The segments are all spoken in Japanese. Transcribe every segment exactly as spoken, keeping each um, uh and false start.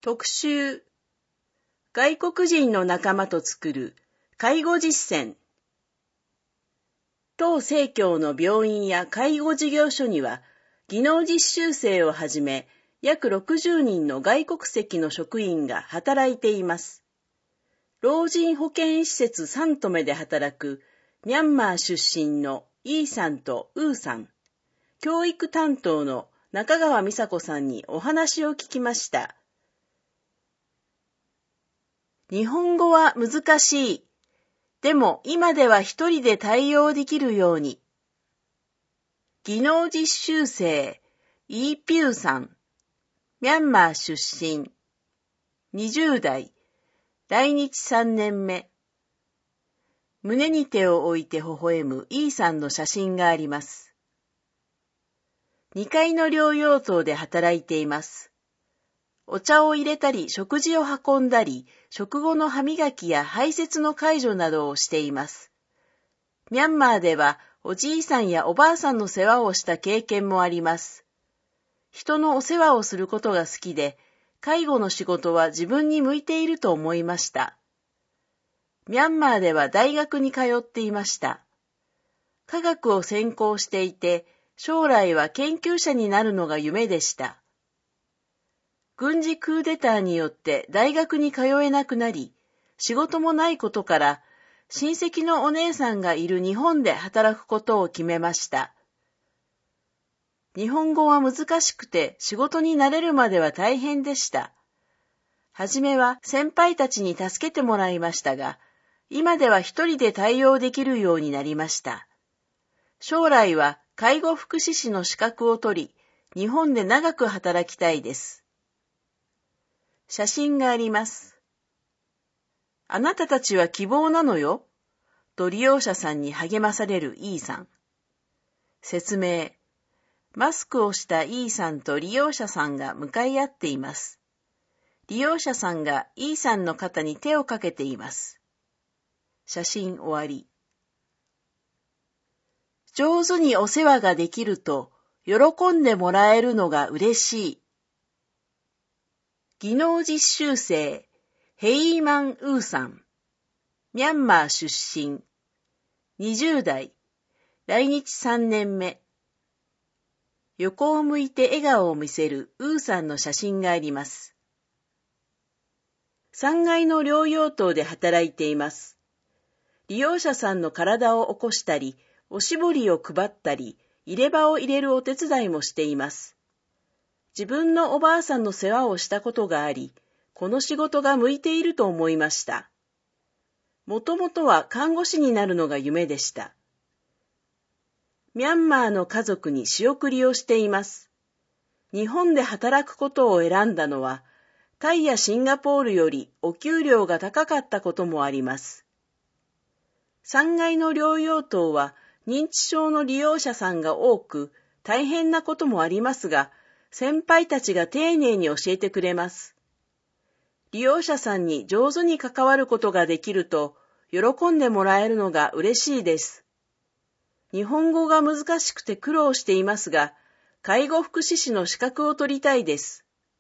特集、外国人の仲間と作る介護実践。当生協の病院や介護事業所には、技能実習生をはじめ、約ろくじゅうにんの外国籍の職員が働いています。老人保健施設サントメで働くミャンマー出身のイーさんとウーさん、教育担当の中川美佐子さんにお話を聞きました。日本語は難しい。でも今では一人で対応できるように。技能実習生、イーピューさん、ミャンマー出身、にじゅう代、来日さんねんめ。胸に手を置いて微笑むイーさんの写真があります。にかいの療養棟で働いています。お茶を入れたり、食事を運んだり、食後の歯磨きや排泄の介助などをしています。ミャンマーでは、おじいさんやおばあさんの世話をした経験もあります。人のお世話をすることが好きで、介護の仕事は自分に向いていると思いました。ミャンマーでは大学に通っていました。科学を専攻していて、将来は研究者になるのが夢でした。軍事クーデターによって大学に通えなくなり、仕事もないことから、親戚のお姉さんがいる日本で働くことを決めました。日本語は難しくて仕事に慣れるまでは大変でした。はじめは先輩たちに助けてもらいましたが、今では一人で対応できるようになりました。将来は介護福祉士の資格を取り、日本で長く働きたいです。写真があります。あなたたちは希望なのよ、と利用者さんに励まされるイーさん。説明。マスクをしたイーさんと利用者さんが向かい合っています。利用者さんがイーさんの肩に手をかけています。写真終わり。上手にお世話ができると喜んでもらえるのが嬉しい。技能実習生、ヘイーマン・ウーさん、ミャンマー出身、にじゅう代、来日さんねんめ。横を向いて笑顔を見せるウーさんの写真があります。さんがいの療養棟で働いています。利用者さんの体を起こしたり、おしぼりを配ったり、入れ歯を入れるお手伝いもしています。自分のおばあさんの世話をしたことがあり、この仕事が向いていると思いました。もともとは看護師になるのが夢でした。ミャンマーの家族に仕送りをしています。日本で働くことを選んだのは、タイやシンガポールよりお給料が高かったこともあります。さんがいの療養棟は認知症の利用者さんが多く、大変なこともありますが、先輩たちが丁寧に教えてくれます。利用者さんに上手に関わることができると、喜んでもらえるのが嬉しいです。日本語が難しくて苦労していますが、介護福祉士の資格を取りたいです。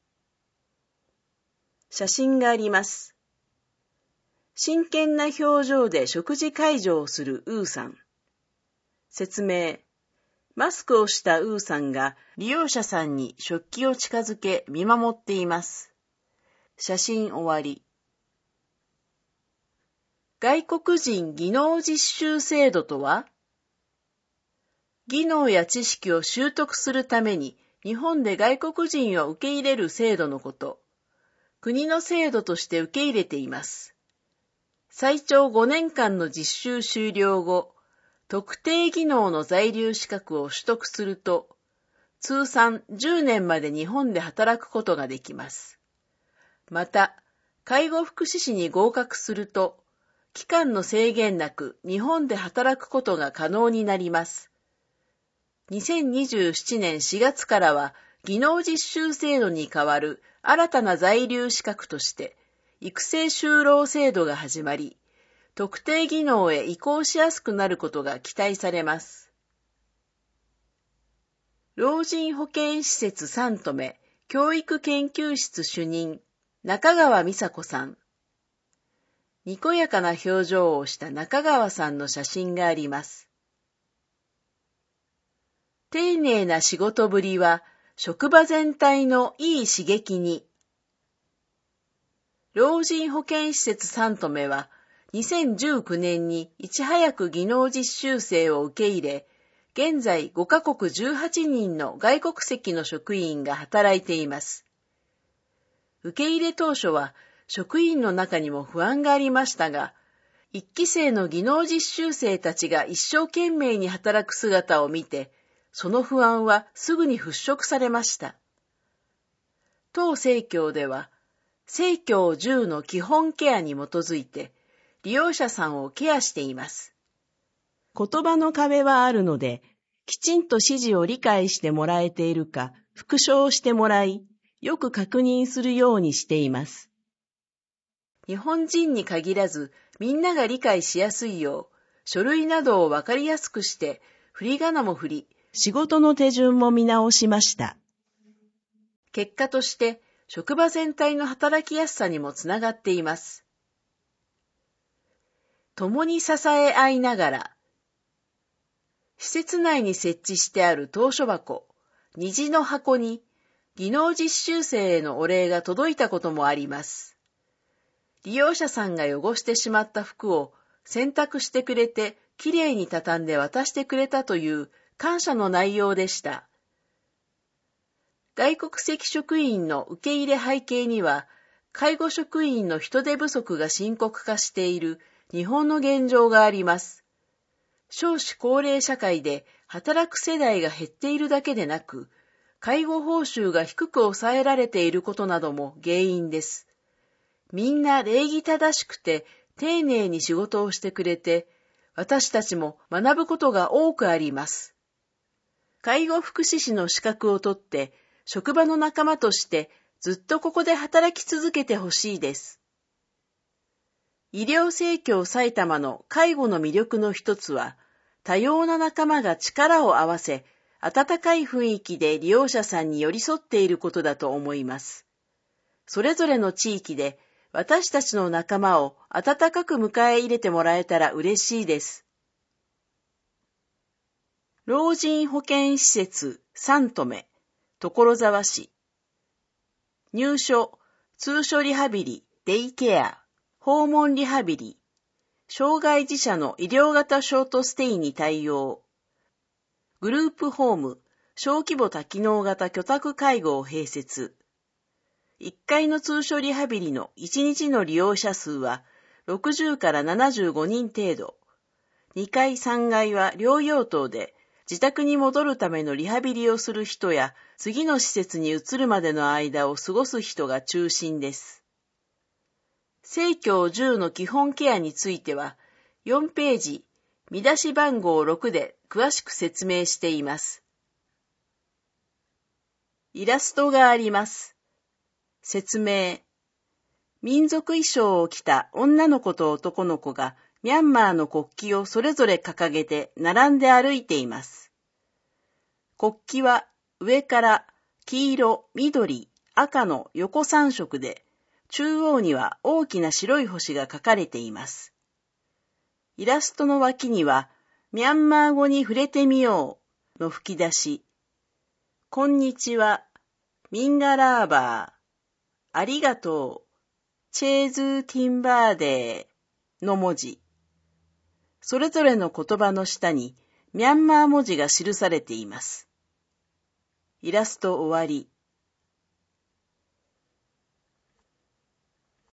写真があります。真剣な表情で食事介助をするウーさん。説明。マスクをしたウーさんが利用者さんに食器を近づけ見守っています。写真終わり。外国人技能実習制度とは？技能や知識を習得するために日本で外国人を受け入れる制度のこと。国の制度として受け入れています。最長ごねんかんの実習終了後、特定技能の在留資格を取得すると、通算じゅうねんまで日本で働くことができます。また、介護福祉士に合格すると、期間の制限なく日本で働くことが可能になります。にせんにじゅうななねんしがつからは、技能実習制度に代わる新たな在留資格として、育成就労制度が始まり、特定技能へ移行しやすくなることが期待されます。老人保健施設サントメ教育研究室主任中川美佐子さん。にこやかな表情をした中川さんの写真があります。丁寧な仕事ぶりは職場全体のいい刺激に。老人保健施設さんとめはにせんじゅうきゅうねんにいち早く技能実習生を受け入れ、現在ごカ国じゅうはちにんの外国籍の職員が働いています。受け入れ当初は職員の中にも不安がありましたが、一期生の技能実習生たちが一生懸命に働く姿を見て、その不安はすぐに払拭されました。当生協では、生協じゅうの基本ケアに基づいて、利用者さんをケアしています。 言葉の壁はあるので、きちんと指示を理解してもらえているか復唱してもらい、よく確認するようにしています。 日本人に限らず、みんなが理解しやすいよう、書類などをわかりやすくして、振り仮名も振り、 仕事の手順も見直しました。 結果として、職場全体の働きやすさにもつながっています。共に支え合いながら、施設内に設置してある投書箱、虹の箱に、技能実習生へのお礼が届いたこともあります。利用者さんが汚してしまった服を洗濯してくれて、きれいに畳んで渡してくれたという感謝の内容でした。外国籍職員の受け入れ背景には、介護職員の人手不足が深刻化している日本の現状があります。少子高齢社会で働く世代が減っているだけでなく、介護報酬が低く抑えられていることなども原因です。みんな礼儀正しくて丁寧に仕事をしてくれて、私たちも学ぶことが多くあります。介護福祉士の資格を取って、職場の仲間としてずっとここで働き続けてほしいです。医療生協埼玉の介護の魅力の一つは、多様な仲間が力を合わせ、温かい雰囲気で利用者さんに寄り添っていることだと思います。それぞれの地域で私たちの仲間を温かく迎え入れてもらえたら嬉しいです。老人保健施設さんとめ、所沢市。入所、通所リハビリ、デイケア、訪問リハビリ、障害児者の医療型ショートステイに対応、グループホーム、小規模多機能型居宅介護を併設。いっかいの通所リハビリのいちにちの利用者数はろくじゅうからななじゅうごにん程度。にかいさんがいは療養棟で自宅に戻るためのリハビリをする人や次の施設に移るまでの間を過ごす人が中心です。生協じゅうの基本ケアについてはよんページ、見出し番号ろくで詳しく説明しています。イラストがあります。説明。民族衣装を着た女の子と男の子がミャンマーの国旗をそれぞれ掲げて並んで歩いています。国旗は上から黄色、緑、赤の横さん色で、中央には大きな白い星が描かれています。イラストの脇には、ミャンマー語に触れてみようの吹き出し、こんにちは、ミンガラーバー、ありがとう、チェーズーティンバーデーの文字。それぞれの言葉の下にミャンマー文字が記されています。イラスト終わり。